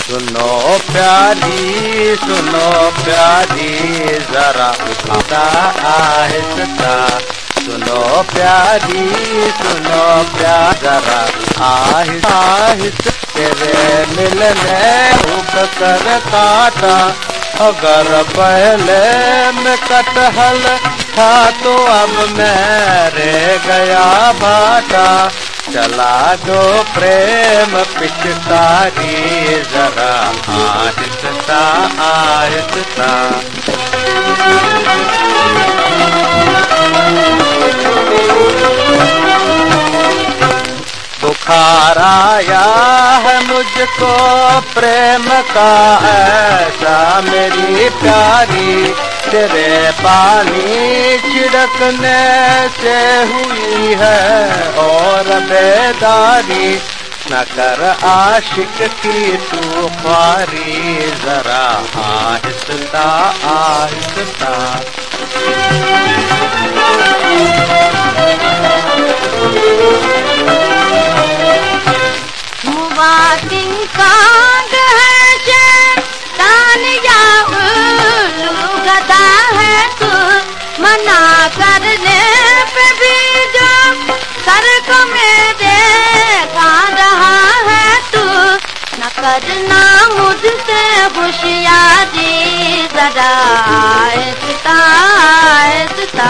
सुनो प्यारी जरा आहिस्ता, सुनो प्यारी जरा आहिस्ता। तेरे मिलने भूख कर काटा, अगर पहले में कटहल था तो अब मैं रह गया बाटा। चला दो प्रेम पिचकारी जरा आहिस्ता आहिस्ता। बुखार आया है मुझको प्रेम का ऐसा मेरी प्यारी, तेरे पानी छिड़कने से हुई है और बेदारी। न कर आशिक की तू ख्वारी जरा आहिस्ता आहिस्ता। कांग है शैतान या उल्लू गधा है तू, मना करने पे भी जो सर को मेरे खा रहा है तू। न करना मुझसे होशियारी जरा आहिस्ता आहिस्ता।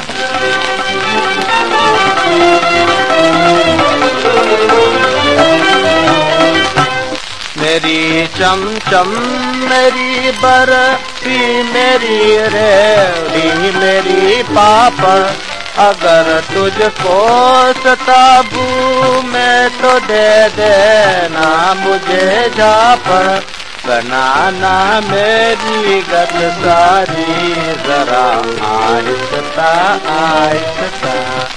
मेरी चमचम मेरी बर्फी मेरी रेवड़ी मेरी पापड़, अगर तुझको सताबू मैं तो दे देना मुझे झापड़। बनाना मेरी गत सारी जरा आहिस्ता आहिस्ता।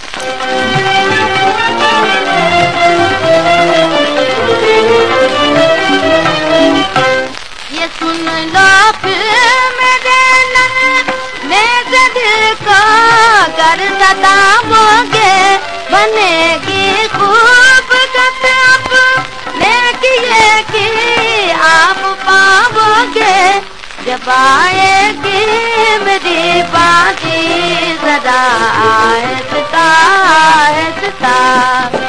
ये सुन लो फिर मेरे नन में दिल को कर सताओगे, बनेगी खूब गत अपने किए की आप पाओगे। जब आएगी मेरी बाजी जरा आहिस्ता आहिस्ता।